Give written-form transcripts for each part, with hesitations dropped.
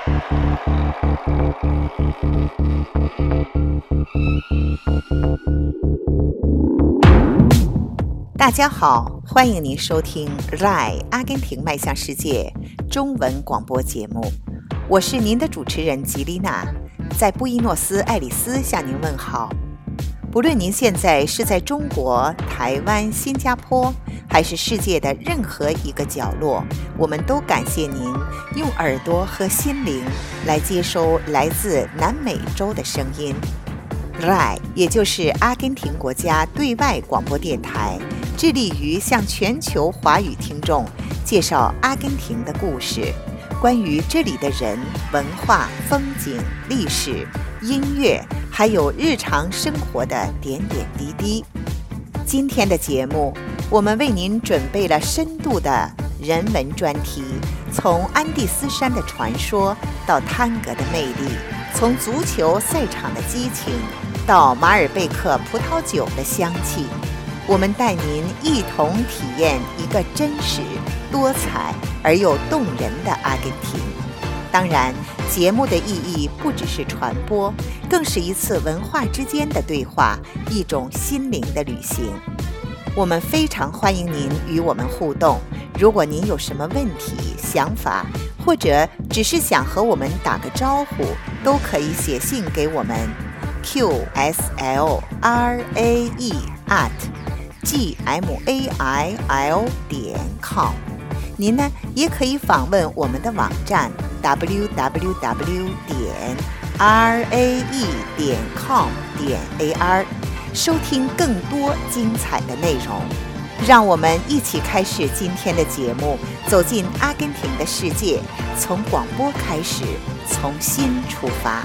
大家好，欢迎您收听 RAI 阿根廷迈向世界中文广播节目，我是您的主持人吉丽娜，在布宜诺斯艾利斯向您问好。不论您现在是在中国、台湾、新加坡，还是世界的任何一个角落，我们都感谢您用耳朵和心灵来接收来自南美洲的声音。RAI 也就是阿根廷国家对外广播电台，致力于向全球华语听众介绍阿根廷的故事，关于这里的人、文化、风景、历史、音乐，还有日常生活的点点滴滴。今天的节目，我们为您准备了深度的人文专题，从安第斯山的传说到探戈的魅力，从足球赛场的激情到马尔贝克葡萄酒的香气，我们带您一同体验一个真实、多彩而又动人的阿根廷。当然，节目的意义不只是传播，更是一次文化之间的对话，一种心灵的旅行。我们非常欢迎您与我们互动，如果您有什么问题、想法，或者只是想和我们打个招呼，都可以写信给我们 qslrae@gmail.com。 您呢，也可以访问我们的网站 www.rae.com.ar， 收听更多精彩的内容。让我们一起开始今天的节目，走进阿根廷的世界，从广播开始，从心出发。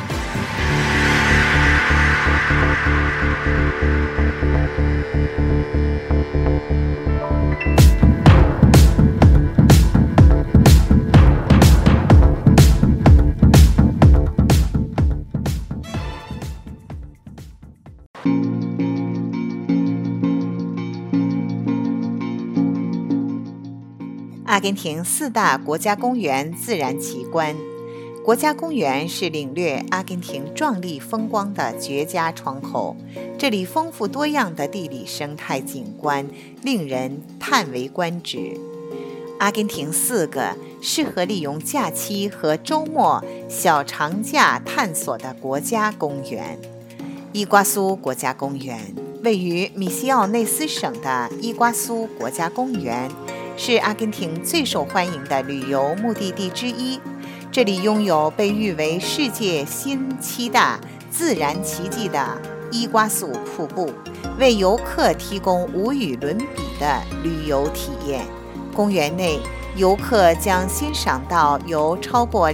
阿根廷四大国家公园自然奇观。国家公园是领略阿根廷壮丽风光的绝佳窗口，这里丰富多样的地理生态景观令人叹为观止。阿根廷4个适合利用假期和周末小长假探索的国家公园。伊瓜苏国家公园位于米西奥内斯省的伊瓜苏国家公园，是阿根廷最受欢迎的旅游目的地之一。这里拥有被誉为世界新7大自然奇迹的伊瓜苏瀑布，为游客提供无与伦比的旅游体验。公园内，游客将欣赏到由超过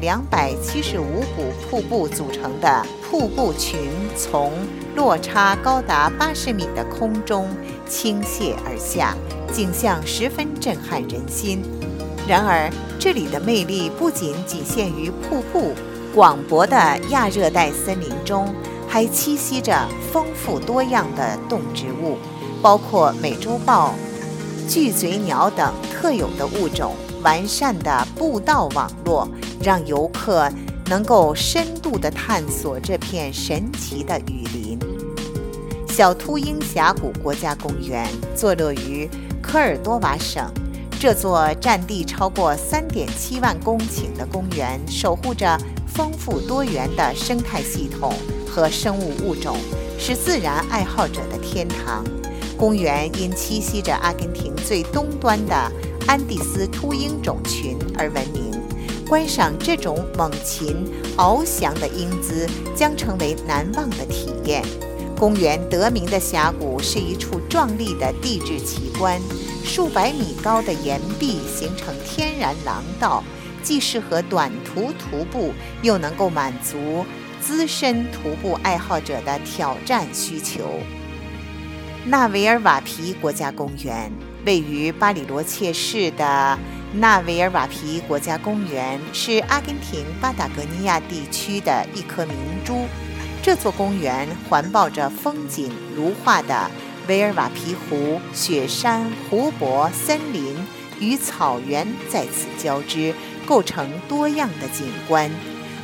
275股瀑布组成的瀑布群从落差高达80米的空中倾泻而下，景象十分震撼人心。然而，这里的魅力不仅仅限于瀑布，广博的亚热带森林中还栖息着丰富多样的动植物，包括美洲豹、巨嘴鸟等特有的物种。完善的步道网络让游客能够深度地探索这片神奇的雨林。小秃鹰峡谷国家公园坐落于科尔多瓦省，这座占地超过3.7万公顷的公园守护着丰富多元的生态系统和生物物种，是自然爱好者的天堂。公园因栖息着阿根廷最东端的安第斯秃鹰种群而闻名，观赏这种猛禽翱翔的英姿将成为难忘的体验。公园得名的峡谷是一处壮丽的地质奇观，数百米高的岩壁形成天然廊道，既适合短途徒步，又能够满足资深徒步爱好者的挑战需求。纳维尔瓦皮国家公园位于巴里罗切市的纳维尔瓦皮国家公园是阿根廷巴达哥尼亚地区的一颗明珠。这座公园环抱着风景如画的维尔瓦皮湖，雪山、湖泊、森林与草原在此交织，构成多样的景观。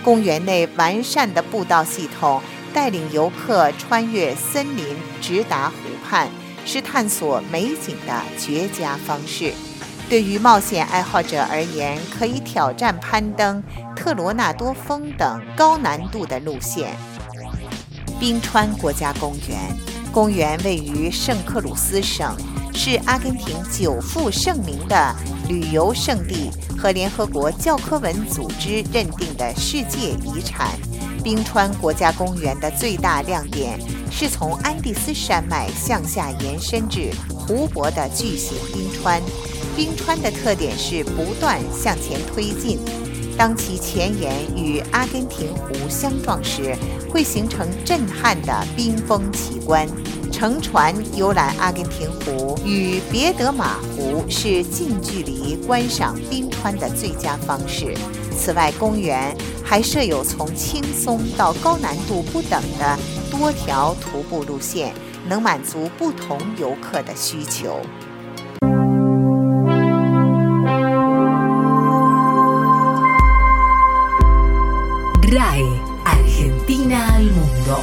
公园内完善的步道系统带领游客穿越森林，直达湖畔，是探索美景的绝佳方式。对于冒险爱好者而言，可以挑战攀登特罗纳多峰等高难度的路线。冰川国家公园，公园位于圣克鲁斯省，是阿根廷久负盛名的旅游胜地和联合国教科文组织认定的世界遗产。冰川国家公园的最大亮点是从安第斯山脉向下延伸至湖泊的巨型冰川。冰川的特点是不断向前推进，当其前沿与阿根廷湖相撞时，会形成震撼的冰封奇观。乘船游览阿根廷湖与别德马湖是近距离观赏冰川的最佳方式。此外，公园还设有从轻松到高难度不等的多条徒步路线，能满足不同游客的需求。 RAI Argentina al mundo.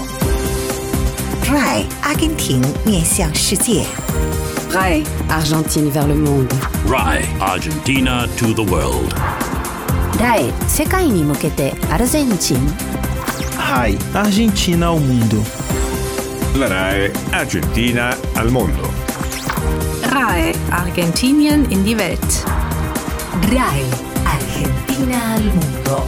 RAI 阿根廷面向世界。 RAI Argentine vers le monde. RAI Argentina to the world. RAI 世界に向けてアルゼンチン。 RAI Argentina ao mundo. La RAI Argentina al mondo. RAI Argentinien in die Welt. RAI Argentina al mundo.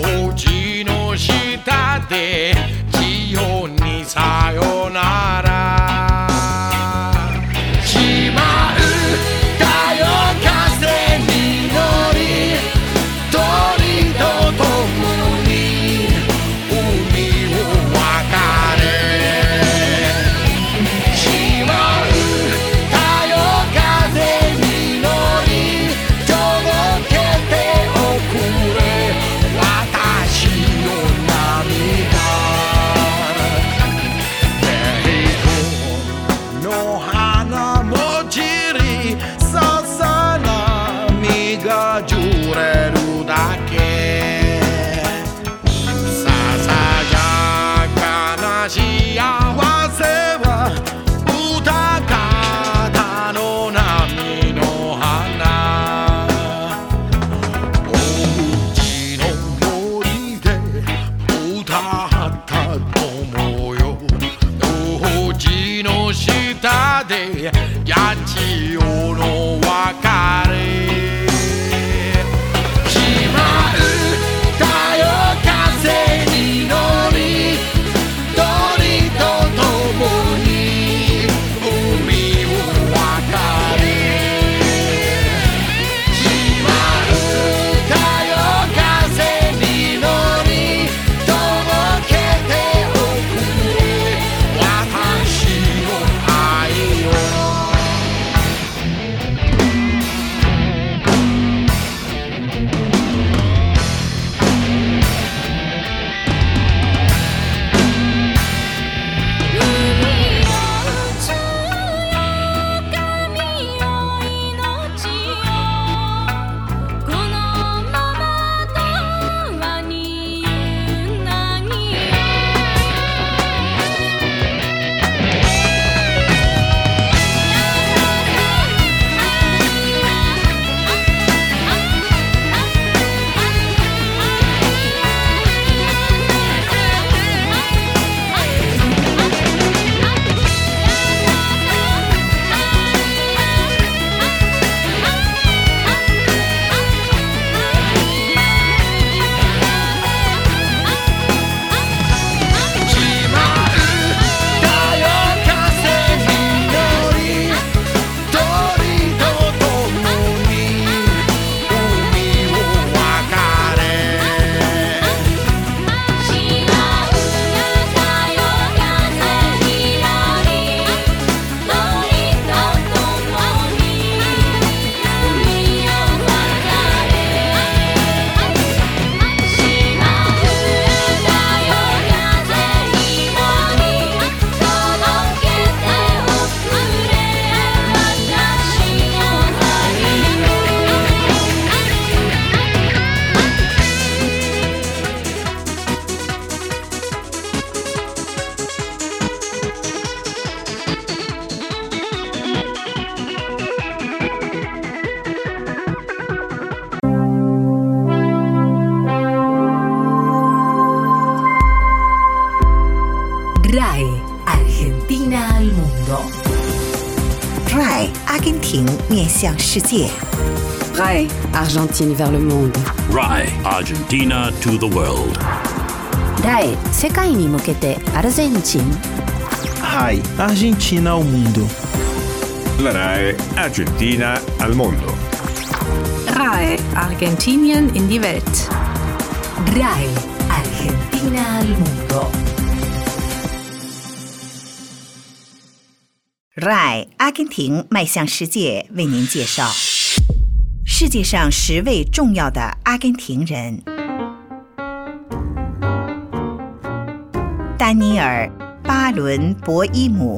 Sayonara 廷面向世界。 RAI Argentine vers le monde. RAI Argentina to the world. RAI 世界に向けてアルゼンチン。 RAI Argentina ao mundo. La RAI Argentina al mondo. RAI Argentinien in die Welt. RAI Argentina al mundo. RAI 阿根廷迈向世界为您介绍世界上10位重要的阿根廷人。丹尼尔·巴伦博伊姆，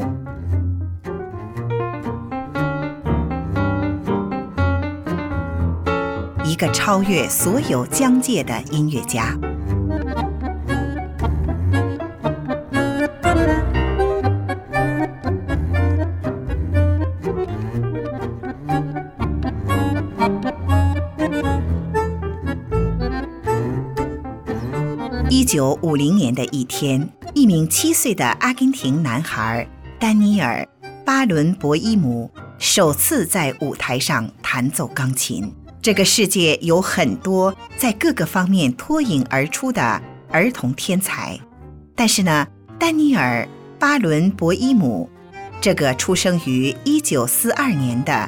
一个超越所有疆界的音乐家。1950年的一天，一名7岁的阿根廷男孩丹尼尔·巴伦博伊姆首次在舞台上弹奏钢琴。这个世界有很多在各个方面脱颖而出的儿童天才，但是呢，丹尼尔·巴伦博伊姆这个出生于1942年的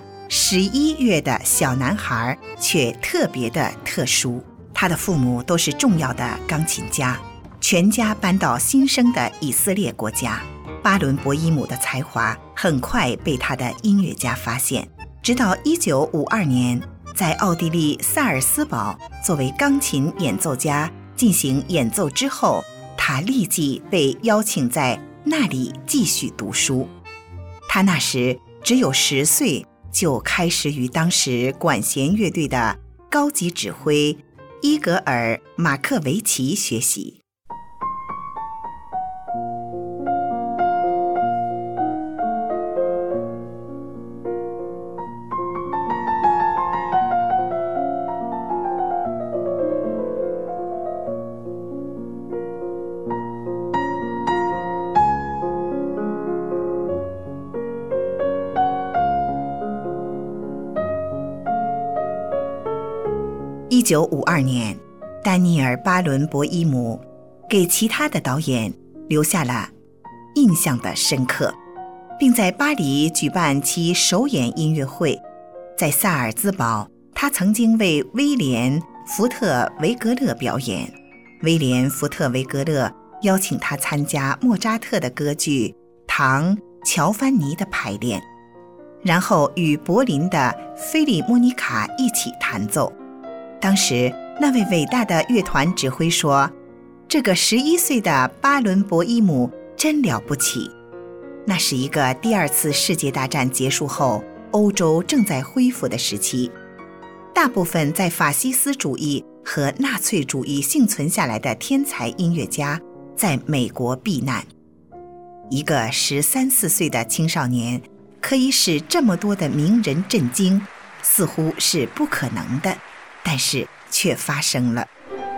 11月的小男孩却特别的特殊。他的父母都是重要的钢琴家，全家搬到新生的以色列国家。巴伦博伊姆的才华很快被他的音乐家发现，直到1952年，在奥地利萨尔斯堡作为钢琴演奏家进行演奏之后，他立即被邀请在那里继续读书。他那时只有10岁，就开始与当时管弦乐队的高级指挥伊格尔·马克维奇学习。1952年，丹尼尔·巴伦博伊姆给其他的导演留下了印象的深刻，并在巴黎举办其首演音乐会。在萨尔兹堡，他曾经为威廉·福特维格勒表演。威廉·福特维格勒邀请他参加莫扎特的歌剧《唐乔凡尼》的排练，然后与柏林的菲利莫尼卡一起弹奏。当时那位伟大的乐团指挥说，这个11岁的巴伦博伊姆真了不起。那是一个第2次世界大战结束后，欧洲正在恢复的时期，大部分在法西斯主义和纳粹主义幸存下来的天才音乐家在美国避难。一个13、14岁的青少年可以使这么多的名人震惊，似乎是不可能的，但是却发生了。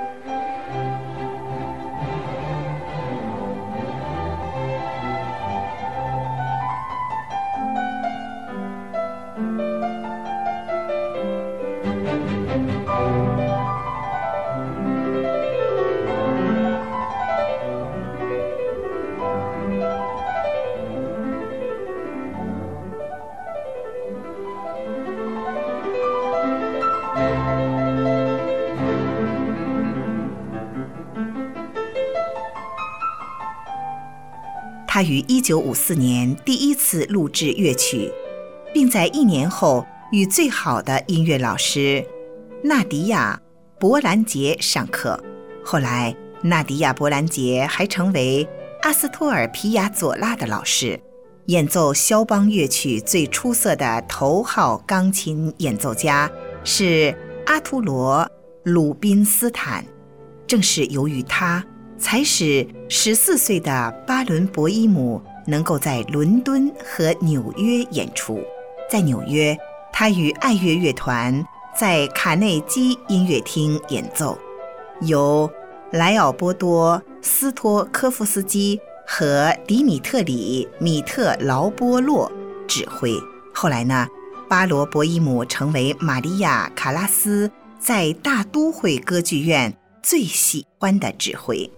他于1954年第1次录制乐曲，并在1年后与最好的音乐老师纳迪亚·伯兰杰上课。后来，纳迪亚·伯兰杰还成为阿斯托尔·皮亚佐拉的老师。演奏肖邦乐曲最出色的头号钢琴演奏家是阿图罗·鲁宾斯坦。正是由于他，才使14岁的巴伦博伊姆能够在伦敦和纽约演出。在纽约，他与爱乐乐团在卡内基音乐厅演奏，由莱奥波多·斯托科夫斯基和迪米特里·米特劳波洛指挥。后来呢， 巴罗博伊姆成为玛利亚·卡拉斯在大都会歌剧院最喜欢的指挥。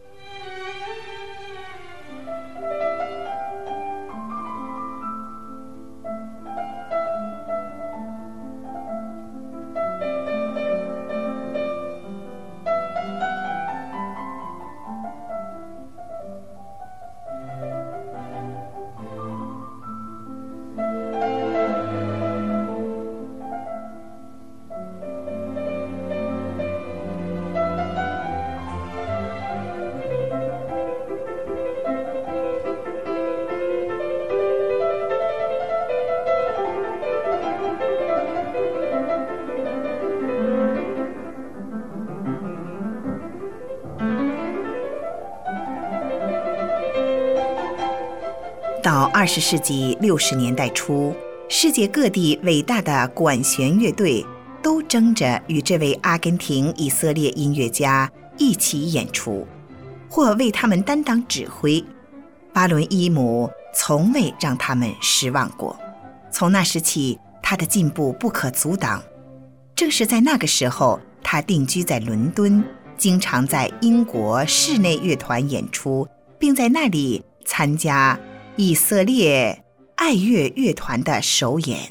到20世纪60年代初，世界各地伟大的管弦乐队都争着与这位阿根廷以色列音乐家一起演出，或为他们担当指挥。巴伦伊姆从未让他们失望过。从那时起，他的进步不可阻挡。正是在那个时候，他定居在伦敦，经常在英国室内乐团演出，并在那里参加以色列爱乐乐团的首演。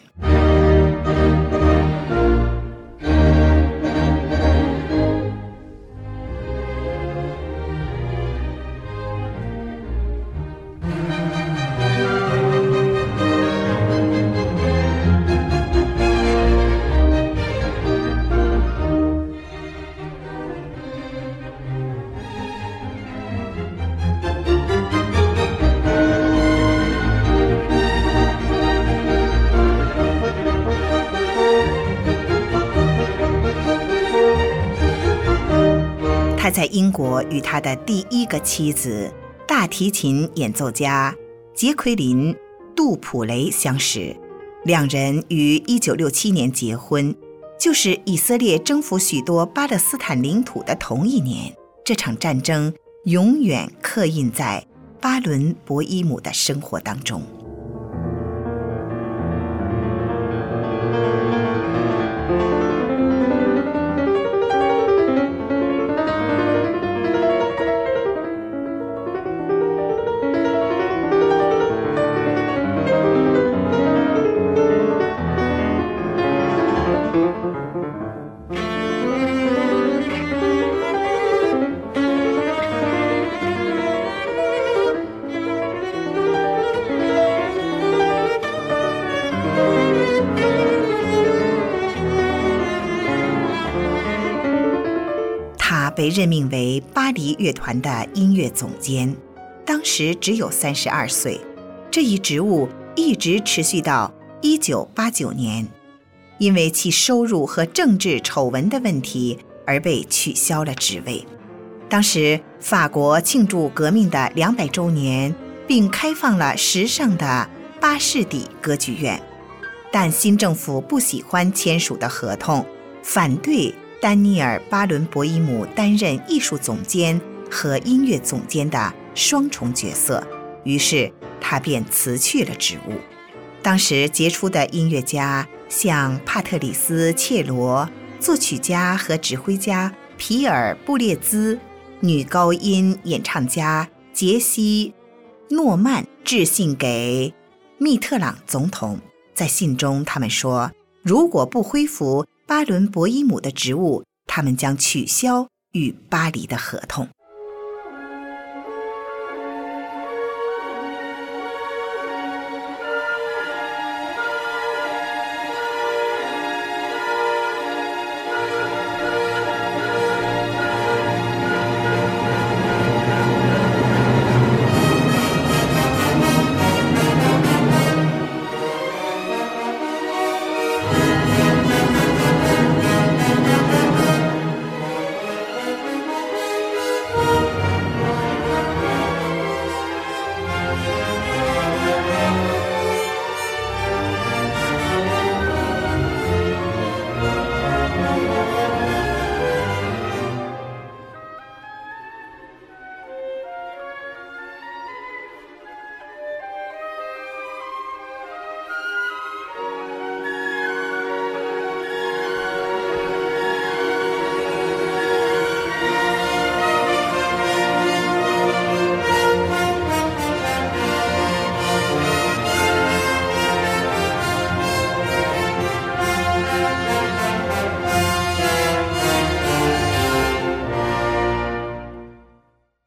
他在英国与他的第一个妻子大提琴演奏家杰奎琳·杜普雷相识，两人于1967年结婚，就是以色列征服许多巴勒斯坦领土的同一年。这场战争永远刻印在巴伦博伊姆的生活当中。被任命为巴黎乐团的音乐总监，当时只有32岁。这一职务一直持续到1989年，因为其收入和政治丑闻的问题而被取消了职位。当时法国庆祝革命的200周年，并开放了时尚的巴士底歌剧院，但新政府不喜欢签署的合同，反对丹尼尔·巴伦博伊姆担任艺术总监和音乐总监的双重角色，于是他便辞去了职务。当时杰出的音乐家像帕特里斯·切罗，作曲家和指挥家皮尔·布列兹，女高音演唱家杰西·诺曼致信给密特朗总统。在信中他们说，如果不恢复巴伦博伊姆的职务，他们将取消与巴黎的合同。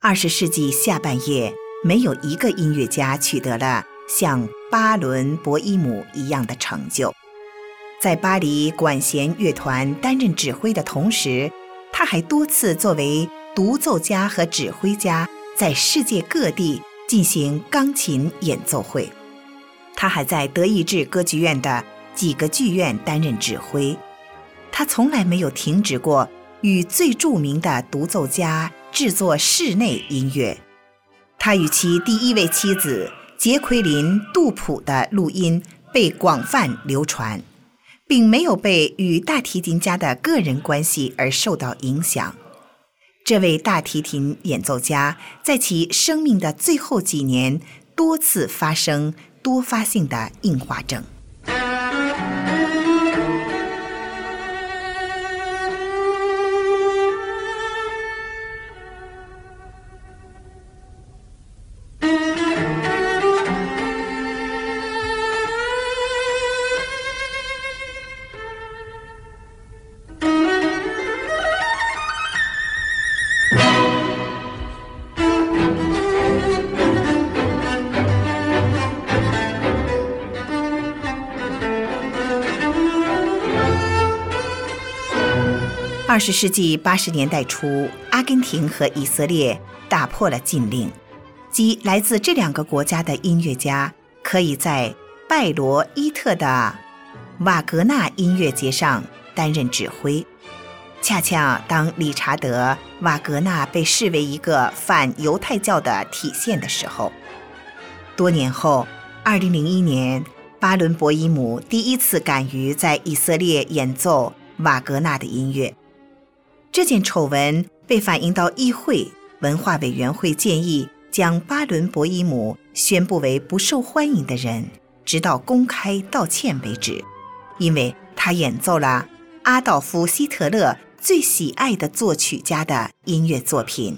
20世纪下半叶，没有一个音乐家取得了像巴伦博伊姆一样的成就。在巴黎管弦乐团担任指挥的同时，他还多次作为独奏家和指挥家在世界各地进行钢琴演奏会。他还在德意志歌剧院的几个剧院担任指挥。他从来没有停止过与最著名的独奏家制作室内音乐。他与其第一位妻子杰奎琳·杜普的录音被广泛流传，并没有被与大提琴家的个人关系而受到影响。这位大提琴演奏家在其生命的最后几年多次发生多发性的硬化症。20世纪80年代初，阿根廷和以色列打破了禁令，即来自这两个国家的音乐家可以在拜罗伊特的瓦格纳音乐节上担任指挥。恰恰当理查德·瓦格纳被视为一个反犹太教的体现的时候，多年后2001年，巴伦博伊姆第一次敢于在以色列演奏瓦格纳的音乐。这件丑闻被反映到议会，文化委员会建议将巴伦博伊姆宣布为不受欢迎的人，直到公开道歉为止，因为他演奏了阿道夫·希特勒最喜爱的作曲家的音乐作品。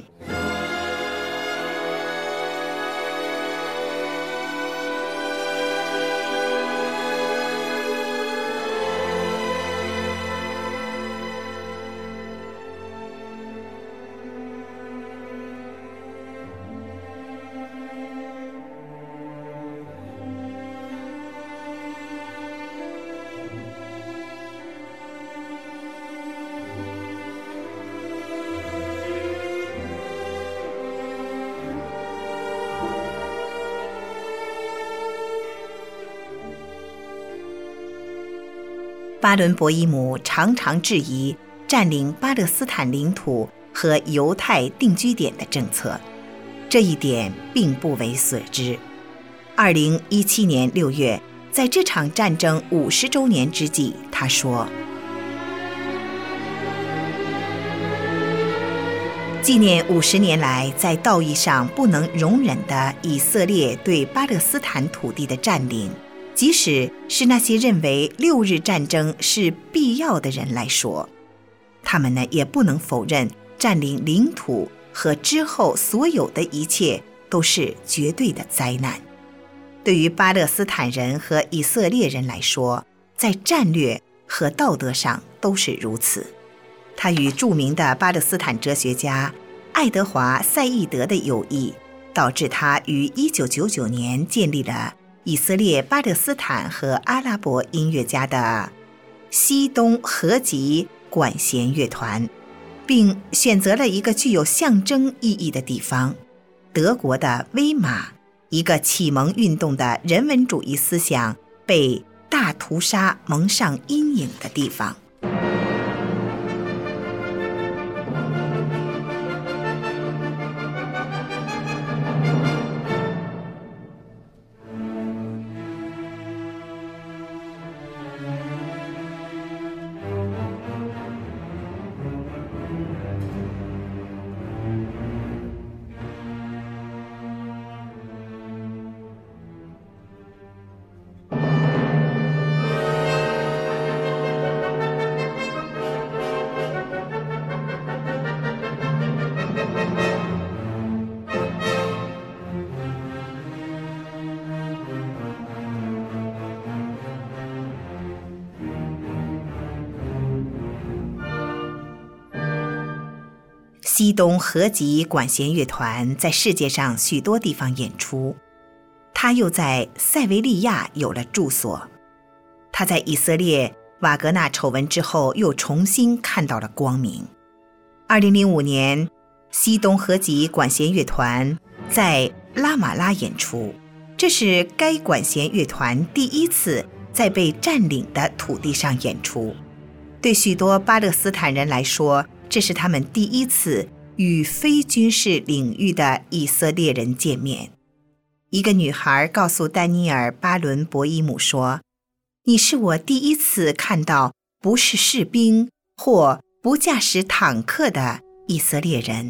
巴伦博伊姆常常质疑占领巴勒斯坦领土和犹太定居点的政策，这一点并不为所知。2017年6月，在这场战争50周年之际，他说：“纪念50年来在道义上不能容忍的以色列对巴勒斯坦土地的占领，即使是那些认为6日战争是必要的人来说，他们呢也不能否认占领领土和之后所有的一切都是绝对的灾难。对于巴勒斯坦人和以色列人来说，在战略和道德上都是如此。”他与著名的巴勒斯坦哲学家爱德华·赛义德的友谊，导致他于1999年建立了以色列巴勒斯坦和阿拉伯音乐家的西东合集管弦乐团，并选择了一个具有象征意义的地方——德国的威玛，一个启蒙运动的人文主义思想被大屠杀蒙上阴影的地方。 西东合集管弦乐团在世界上许多地方演出，他又在塞维利亚有了住所。他在以色列瓦格纳丑闻之后又重新看到了光明。2005年，西东合集管弦乐团在拉玛拉演出，这是该管弦乐团第一次在被占领的土地上演出。对许多巴勒斯坦人来说，这是他们第一次与非军事领域的以色列人见面。一个女孩告诉丹尼尔·巴伦博伊姆说：“你是我第一次看到不是士兵或不驾驶坦克的以色列人。”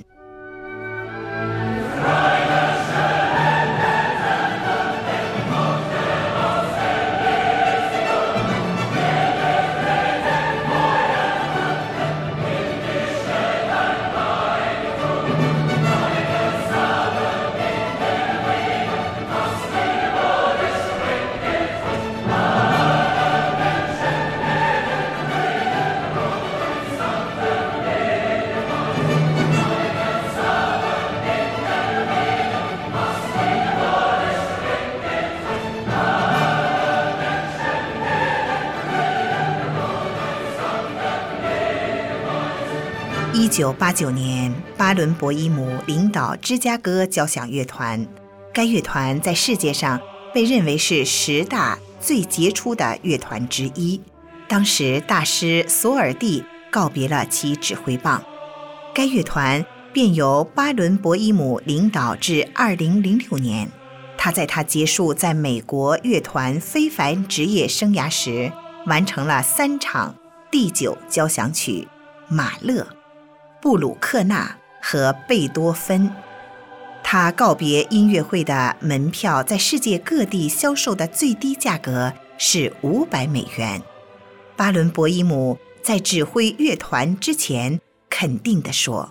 1989年，巴伦博伊姆领导芝加哥交响乐团，该乐团在世界上被认为是10大最杰出的乐团之一。当时大师索尔蒂告别了其指挥棒，该乐团便由巴伦博伊姆领导至2006年。他在他结束在美国乐团非凡职业生涯时，完成了3场第9交响曲《马勒》、布鲁克纳和贝多芬。他告别音乐会的门票在世界各地销售的最低价格是$500。巴伦博伊姆在指挥乐团之前肯定地说：“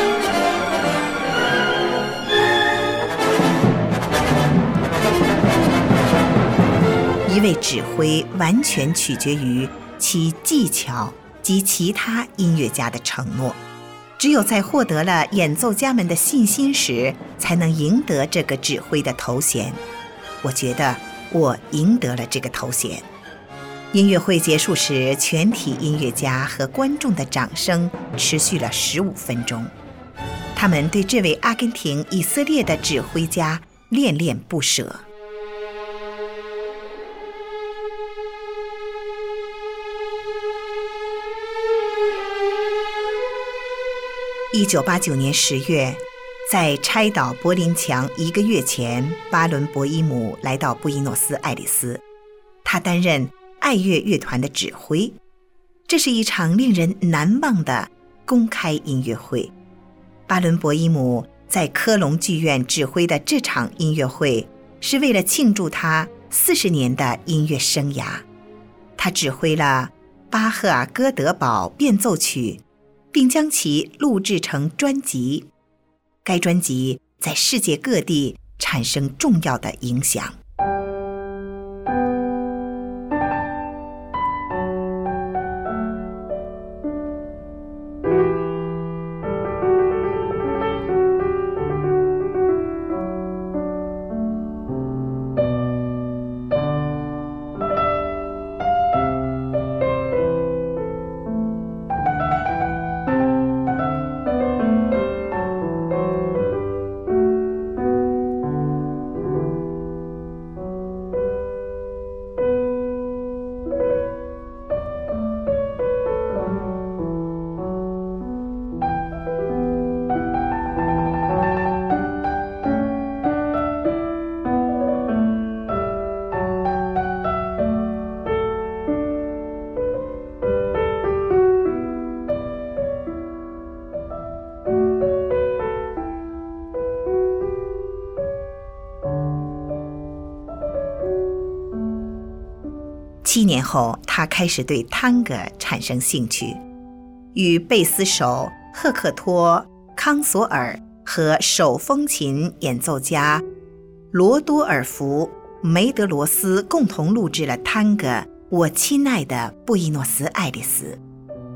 一位指挥完全取决于其技巧及其他音乐家的承诺。只有在获得了演奏家们的信心时，才能赢得这个指挥的头衔。我觉得我赢得了这个头衔。”音乐会结束时，全体音乐家和观众的掌声持续了15分钟。他们对这位阿根廷以色列的指挥家恋恋不舍。1989年10月，在拆倒柏林墙1个月前，巴伦博伊姆来到布宜诺斯艾利斯，他担任爱乐乐团的指挥。这是一场令人难忘的公开音乐会。巴伦博伊姆在科隆剧院指挥的这场音乐会，是为了庆祝他40年的音乐生涯。他指挥了巴赫尔哥德堡变奏曲，并将其录制成专辑。该专辑在世界各地产生重要的影响。7年后，他开始对探戈产生兴趣，与贝斯手赫克托·康索尔和手风琴演奏家罗多尔夫·梅德罗斯共同录制了探戈《我亲爱的布宜诺斯艾利斯》。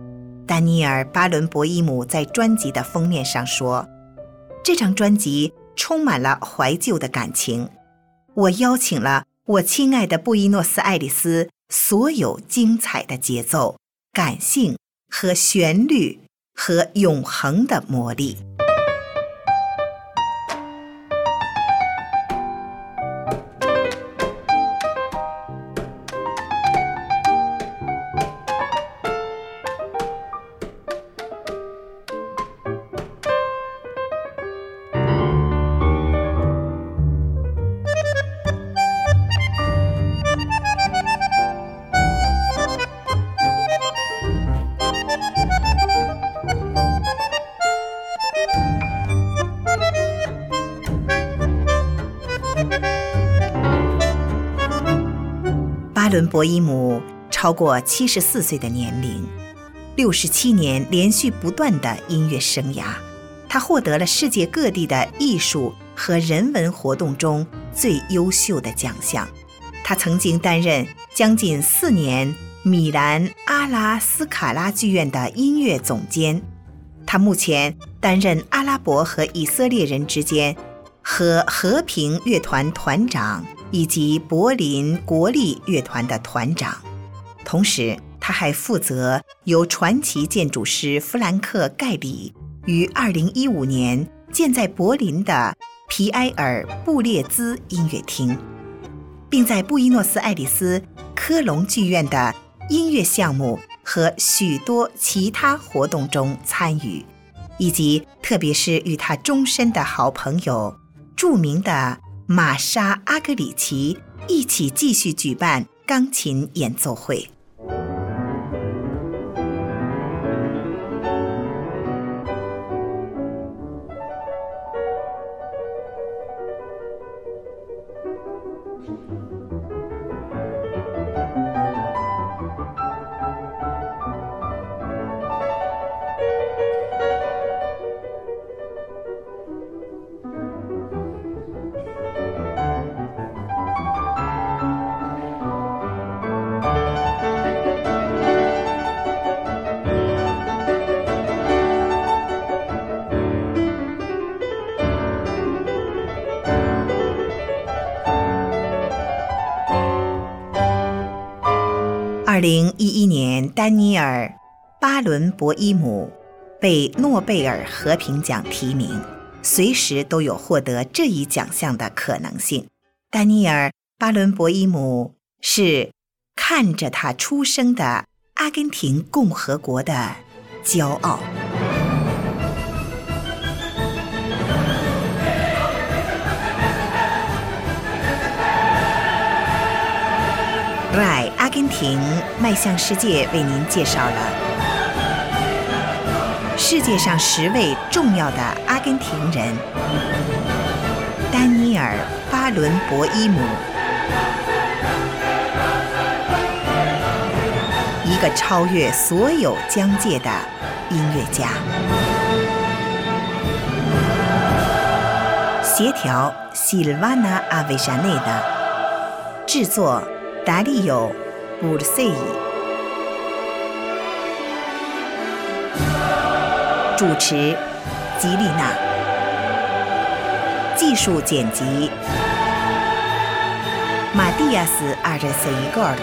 丹尼尔·巴伦博伊姆在专辑的封面上说，这张专辑充满了怀旧的感情，我邀请了我亲爱的布宜诺斯艾利斯所有精彩的节奏、感性和旋律和永恒的魔力。巴伦博伊姆超过74岁的年龄，67年连续不断的音乐生涯，他获得了世界各地的艺术和人文活动中最优秀的奖项。他曾经担任将近4年米兰阿拉斯卡拉剧院的音乐总监。他目前担任阿拉伯和以色列人之间和和平乐团团长以及柏林国立乐团的团长。同时他还负责由传奇建筑师弗兰克·盖里于2015年建在柏林的皮埃尔·布列兹音乐厅，并在布宜诺斯艾利斯科隆剧院的音乐项目和许多其他活动中参与，以及特别是与他终身的好朋友著名的玛莎·阿格里奇一起继续举办钢琴演奏会。2011年，丹尼尔·巴伦博伊姆被诺贝尔和平奖提名，随时都有获得这一奖项的可能性。丹尼尔·巴伦博伊姆是看着他出生的阿根廷共和国的骄傲。RAI 阿根廷迈向世界为您介绍了世界上10位重要的阿根廷人。丹尼尔·巴伦博伊姆，一个超越所有疆界的音乐家。协调西尔瓦纳·阿维扎内达，制作达利尤·布鲁塞伊，主持吉丽娜，技术剪辑马蒂亚斯·阿热塞伊戈尔。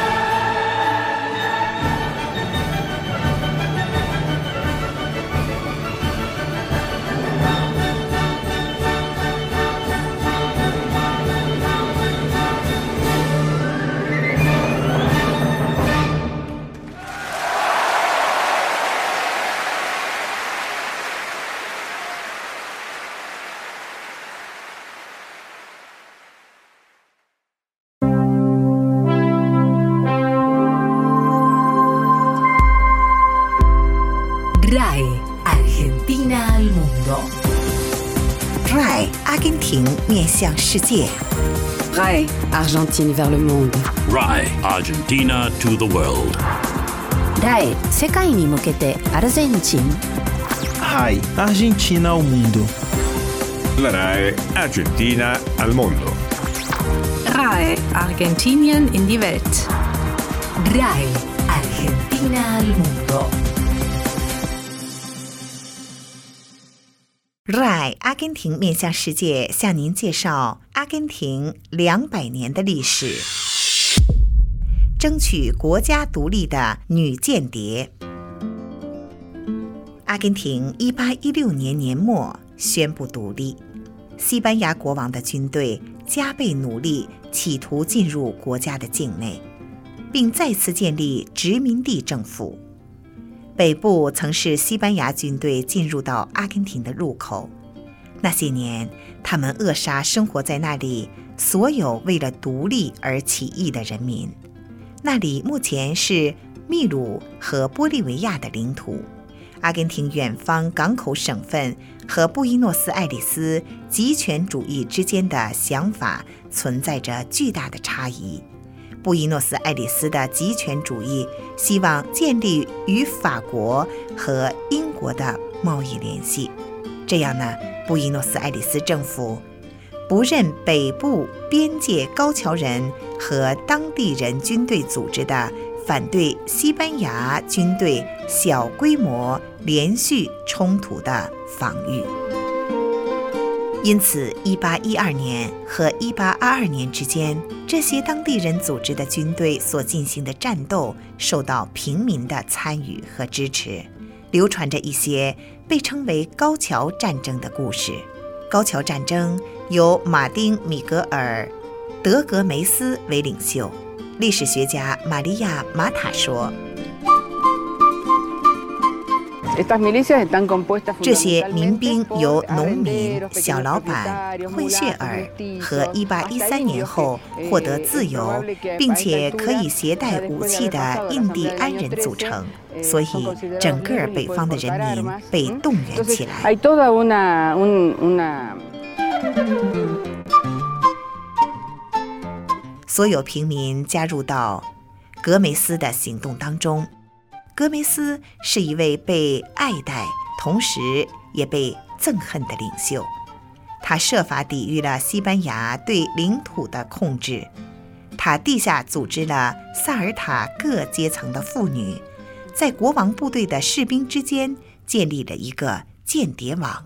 RAI Argentina al mundo. RAI 阿根廷面向世界。 RAI Argentine vers le monde. RAI Argentina to the world. RAI 世界に向けてアルゼンチン。 RAI Argentina ao mundo. La RAI Argentina al mondo. RAI Argentinien in die Welt. RAI Argentina al mundo. RAI 阿根廷面向世界向您介绍阿根廷200年的历史。争取国家独立的女间谍。阿根廷1816年年末宣布独立，西班牙国王的军队加倍努力，企图进入国家的境内，并再次建立殖民地政府。北部曾是西班牙军队进入到阿根廷的入口。那些年，他们扼杀生活在那里所有为了独立而起义的人民。那里目前是秘鲁和玻利维亚的领土。阿根廷远方港口省份和布宜诺斯艾利斯极权主义之间的想法存在着巨大的差异。布宜诺斯艾利斯的极权主义希望建立与法国和英国的贸易联系，这样呢，布宜诺斯艾利斯政府不认北部边界高桥人和当地人军队组织的反对西班牙军队小规模连续冲突的防御。因此1812年和1822年之间，这些当地人组织的军队所进行的战斗受到平民的参与和支持，流传着一些被称为高桥战争的故事。高桥战争由马丁·米格尔·德格梅斯为领袖。历史学家玛利亚·马塔说，这些民兵由农民、小老板、混血儿和1813年后获得自由并且可以携带武器的印第安人组成，所以整个北方的人民被动员起来。所有平民加入到格梅斯的行动当中。格梅斯是一位被爱戴，同时也被憎恨的领袖。他设法抵御了西班牙对领土的控制。他地下组织了萨尔塔各阶层的妇女，在国王部队的士兵之间建立了一个间谍网。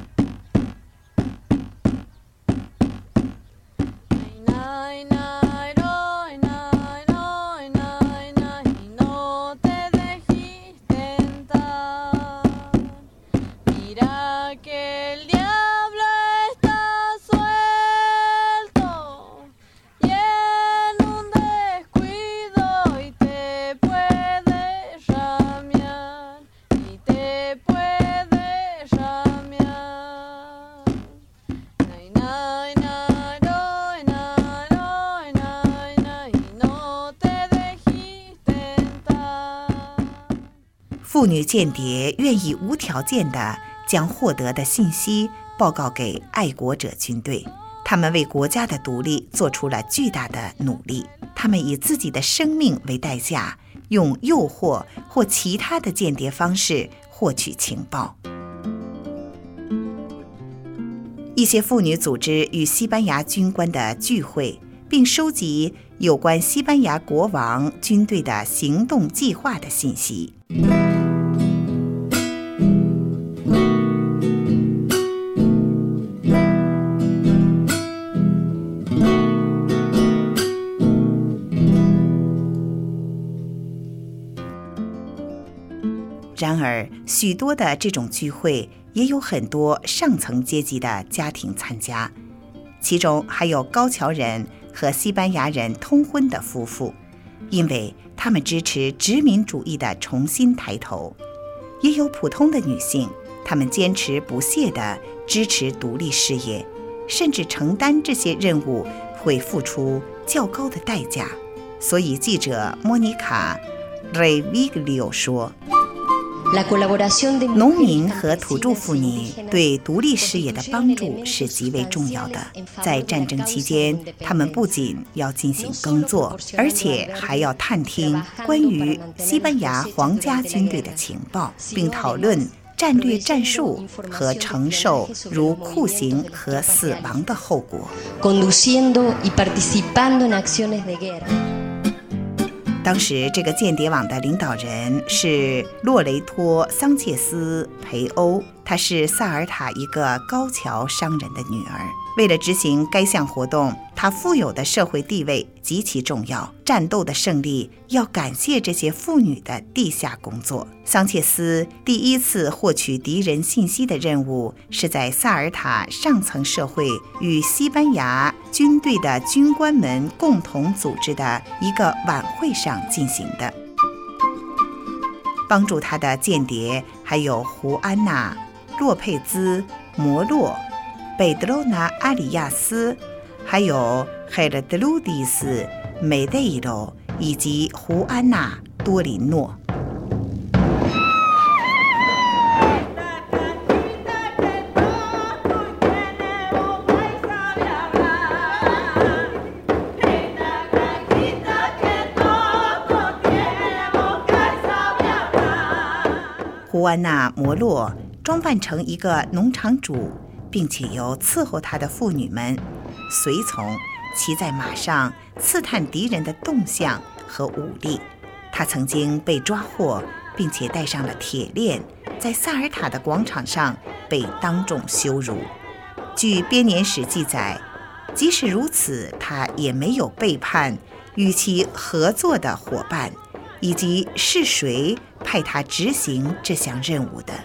妇女间谍愿意无条件地将获得的信息报告给爱国者军队，他们为国家的独立做出了巨大的努力。他们以自己的生命为代价，用诱惑或其他的间谍方式获取情报。一些妇女组织与西班牙军官的聚会，并收集有关西班牙国王军队的行动计划的信息。然而，许多的这种聚会也有很多上层阶级的家庭参加，其中还有高桥人和西班牙人通婚的夫妇，因为他们支持殖民主义的重新抬头。也有普通的女性，她们坚持不懈地支持独立事业，甚至承担这些任务会付出较高的代价。所以记者莫妮卡·雷维格里奥说，农民和土著妇女对独立事业的帮助是极为重要的。在战争期间，他们不仅要进行耕作，而且还要探听关于西班牙皇家军队的情报，并讨论战略战术和承受如酷刑和死亡的后果。 当时这个间谍网的领导人是洛雷托·桑切斯·培欧，她是萨尔塔一个高桥商人的女儿。为了执行该项活动，她富有的社会地位极其重要。战斗的胜利要感谢这些妇女的地下工作。桑切斯第一次获取敌人信息的任务是在萨尔塔上层社会与西班牙军队的军官们共同组织的一个晚会上进行的。帮助他的间谍还有胡安娜、洛佩兹、摩洛、贝德罗纳·阿里亚斯，还有海勒德鲁迪斯、梅德伊罗以及胡安娜·多林诺。胡安娜·摩洛装扮成一个农场主，并且由伺候他的妇女们随从骑在马上刺探敌人的动向和武力。他曾经被抓获，并且戴上了铁链，在萨尔塔的广场上被当众羞辱。据编年史记载，即使如此，他也没有背叛与其合作的伙伴，以及是谁派他执行这项任务的。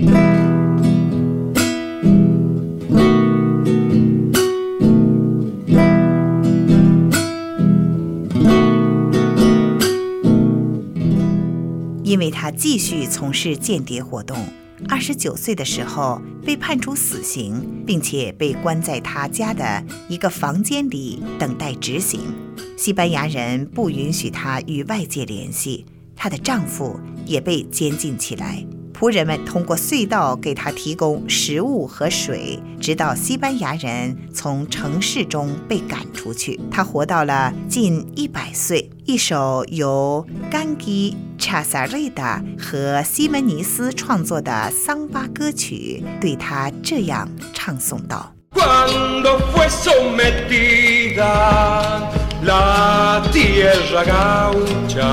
因为他继续从事间谍活动，29岁的时候被判处死刑，并且被关在他家的一个房间里等待执行。西班牙人不允许她与外界联系，她的丈夫也被监禁起来。仆人们通过隧道给她提供食物和水，直到西班牙人从城市中被赶出去。她活到了近100岁。一首由甘基·查萨瑞达和西门尼斯创作的桑巴歌曲对她这样唱诵道：Cuando fue sometida la tierra gaucha,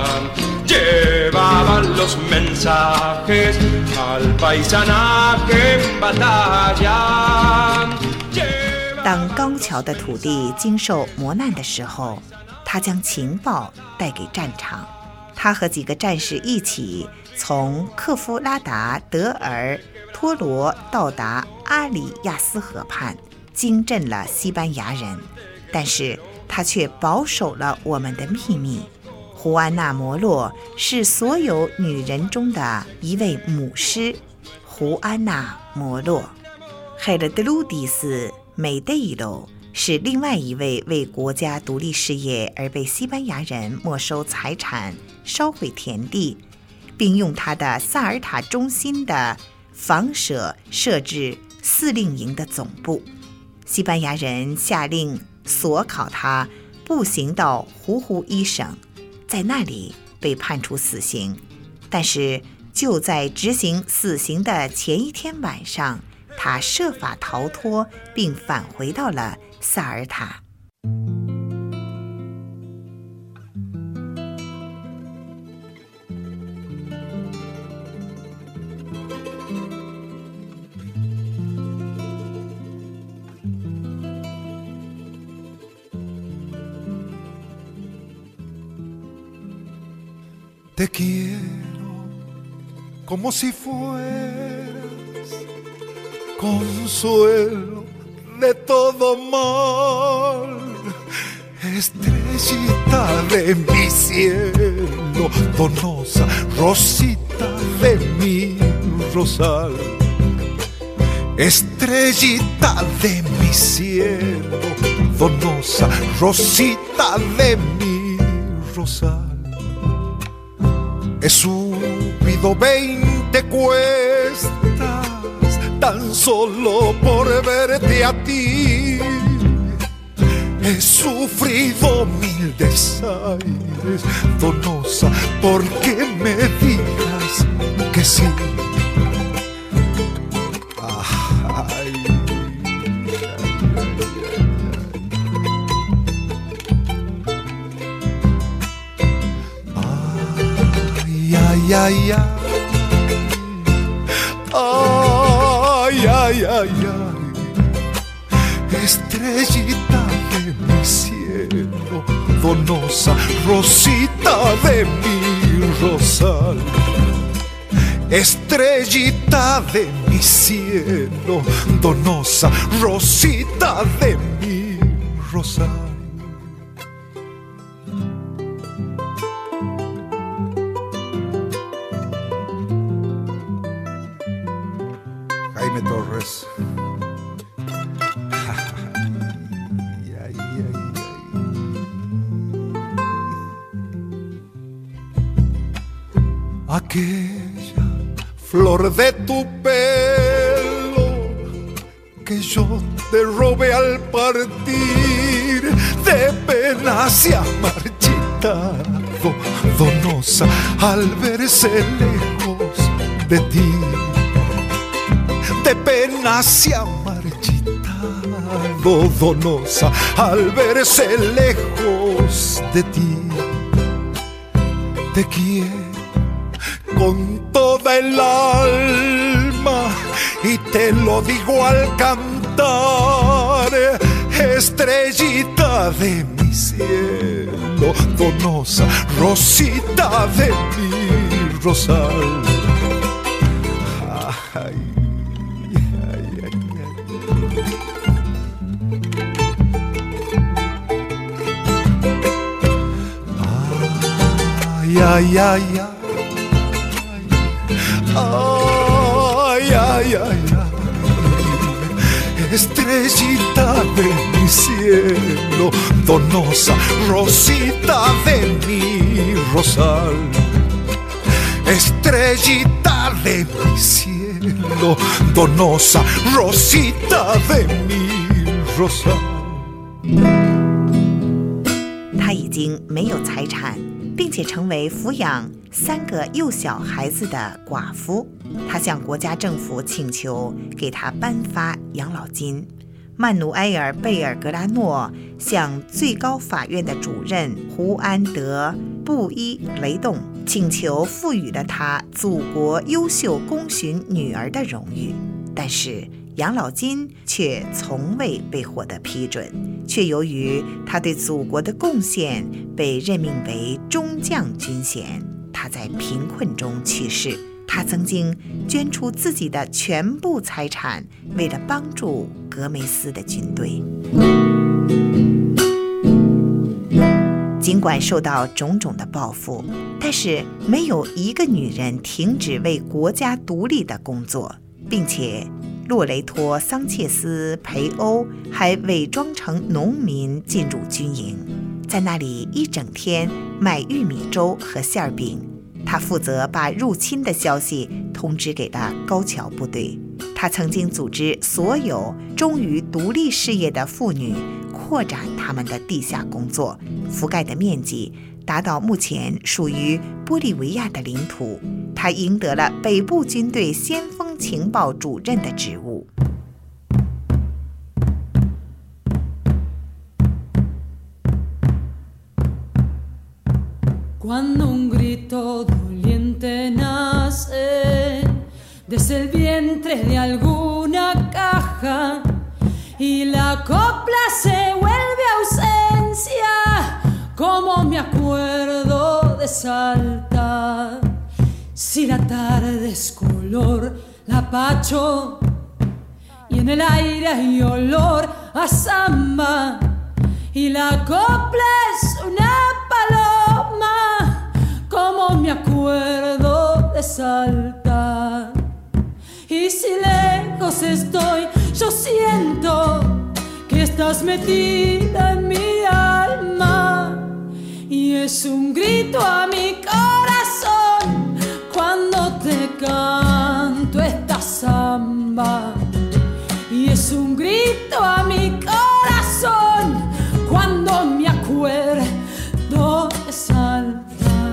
llevaban los mensajes al paisanaje en batalla. 当高桥的土地经受磨难的时候，他将情报带给战场。他和几个战士一起从克夫拉达德尔托罗到达阿里亚斯河畔，惊震了西班牙人，但是他却保守了我们的秘密。胡安娜·摩洛是所有女人中的一位母狮。胡安娜·摩洛，海勒德鲁迪斯·梅德伊罗是另外一位为国家独立事业而被西班牙人没收财产、烧毁田地，并用他的萨尔塔中心的房舍设置司令营的总部。西班牙人下令索考他，步行到胡胡伊省，在那里被判处死刑。但是就在执行死刑的前一天晚上，他设法逃脱，并返回到了萨尔塔。 Te quiero como si fueras consuelo de todo mal, estrellita de mi cielo, donosa, rosita de mi rosal, estrellita de mi cielo, donosa, rosita de mi rosal. He subido 20 cuestas tan solo por verte a ti. He sufrido 1000 desaires, donosa, porque me digas que sí. Ay. Ay, ay, ay. Ay, ay, ay, ay. Estrellita de mi cielo, donosa, rosita de mi rosal. Estrellita de mi cielo, donosa, rosita de mi rosal. Jaime Torres. Ay, ay, ay. Aquella flor de tu pelo que yo te robé al partir, de pena se ha marchitado, donosa, al verse lejos de ti. De pena se ha marchitado, donosa, al verse lejos de ti. Te quiero con toda el alma y te lo digo al cantar. Estrellita de mi cielo, donosa, rosita de mi rosal. Ay, ay, ay, ay. Ay, ay, ay, ay. Ay, ay, ay, ay. Estrellita de mi cielo, donosa, rosita de mi rosal. Estrellita de mi cielo, donosa, rosita de mi rosal。 他已经没有财产，并且成为抚养3个幼小孩子的寡妇。他向国家政府请求给他颁发养老金。曼努埃尔·贝尔格拉诺向最高法院的主任胡安德·布伊雷洞请求赋予了他祖国优秀功勋女儿的荣誉，但是养老金却从未被获得批准，却由于他对祖国的贡献被任命为中将军衔。他在贫困中去世。他曾经捐出自己的全部财产，为了帮助格梅斯的军队。尽管受到种种的报复，但是没有一个女人停止为国家独立的工作，并且洛雷托·桑切斯·培欧还伪装成农民进入军营，在那里一整天卖玉米粥和馅饼。他负责把入侵的消息通知给了高桥部队。他曾经组织所有忠于独立事业的妇女扩展他们的地下工作，覆盖的面积达到目前属于玻利维亚的领土。他赢得了北部军队先锋情报主任的职务。 Cuando un grito doliente nace desde el vientre de alguna caja y la copla se vuelve ausencia, como me acuerdo de Salta. Si la tarde es color lapacho y en el aire hay olor a samba y la copla es una paloma, como me acuerdo de Salta. Y si lejos estoy, yo siento que estás metida en mi alma. Y es un grito a mi corazón cuando te canto esta samba. Y es un grito a mi corazón cuando me acuerdo de Salta.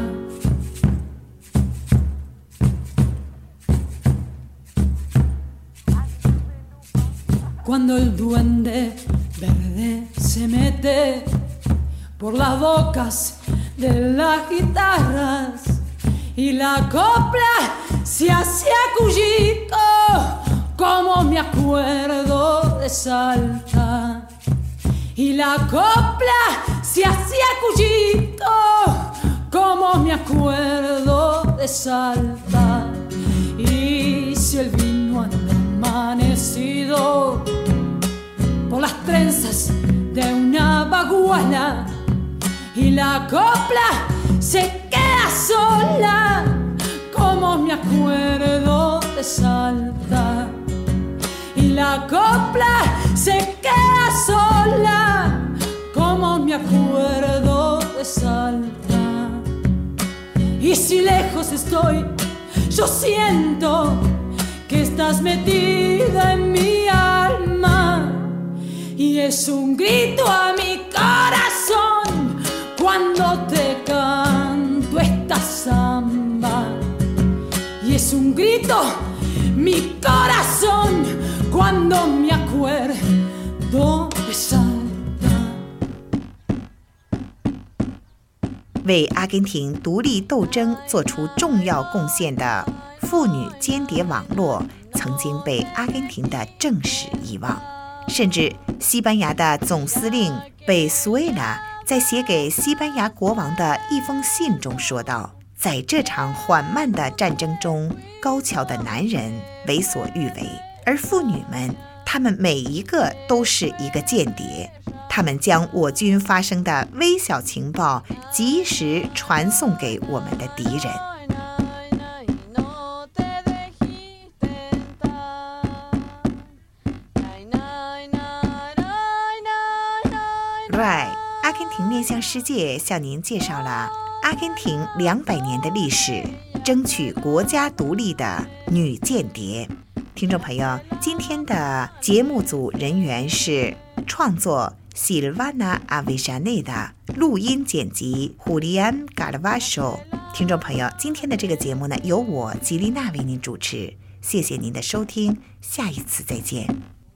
Cuando el duende verde se mete por las bocas de las guitarras y la copla se hacía cullito, como me acuerdo de Salta. Y la copla se hacía cullito, como me acuerdo de Salta. Y si el vino anda amanecido por las trenzas de una baguala, y la copla se queda sola, como me acuerdo de Salta. Y la copla se queda sola, como me acuerdo de Salta. Y si lejos estoy, yo siento que estás metida en mi alma, y es un grito a mi corazón cuando te canto esta samba. Y es un grito mi corazón cuando me acuerdo de Salta。 为阿根廷独立斗争做出重要贡献的妇女间谍网络曾经被阿根廷的正史遗忘，甚至西班牙的总司令贝苏埃拉在写给西班牙国王的一封信中说道，在这场缓慢的战争中，高桥的男人为所欲为，而妇女们，她们每一个都是一个间谍，他们将我军发生的微小情报及时传送给我们的敌人。RAI 阿根廷面向世界向您介绍了阿根廷200年的历史，争取国家独立的女间谍。听众朋友，今天的节目组人员是创作Silvana Avellaneda， 录音剪辑 Julian Galvaso。 听众朋友，今天的这个节目呢，由我吉丽娜为您主持，谢谢您的收听，下一次再见。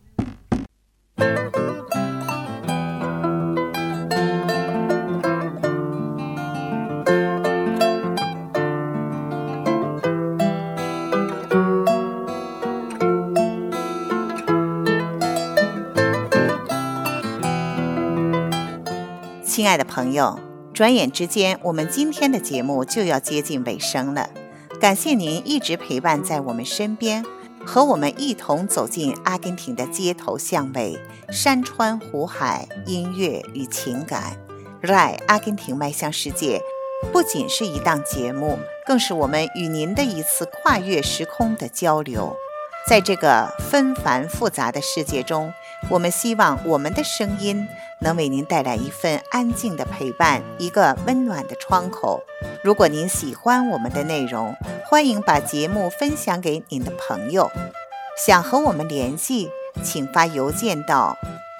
亲爱的朋友，转眼之间，我们今天的节目就要接近尾声了。感谢您一直陪伴在我们身边，和我们一同走进阿根廷的街头巷尾、山川湖海、音乐与情感。RAI 阿根廷迈向世界不仅是一档节目，更是我们与您的一次跨越时空的交流。在这个纷繁复杂的世界中，我们希望我们的声音能为您带来一份安静的陪伴，一个温暖的窗口。如果您喜欢我们的内容，欢迎把节目分享给您的朋友。想和我们联系，请发邮件到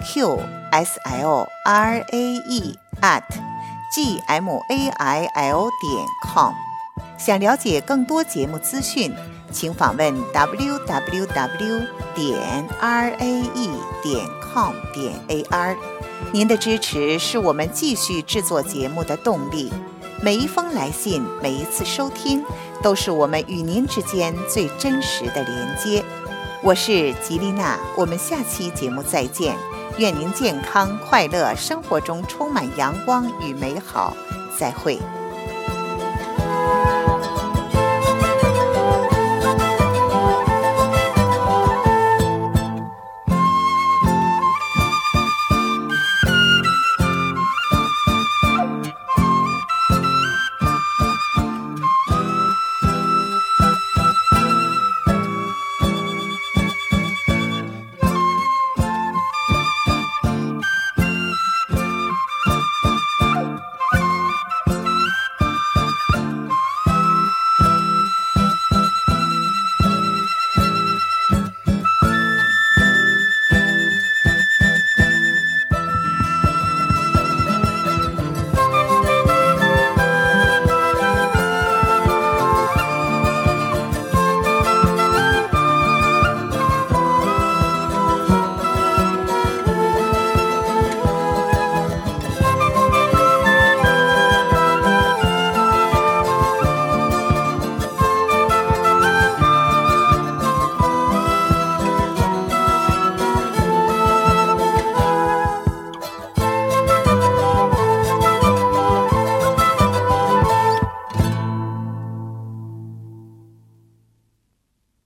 qsle@gmail.com。 想了解更多节目资讯，请访问 www.rae.com.ar。 您的支持是我们继续制作节目的动力。每一封来信，每一次收听，都是我们与您之间最真实的连接。我是吉丽娜，我们下期节目再见。愿您健康快乐，生活中充满阳光与美好。再会。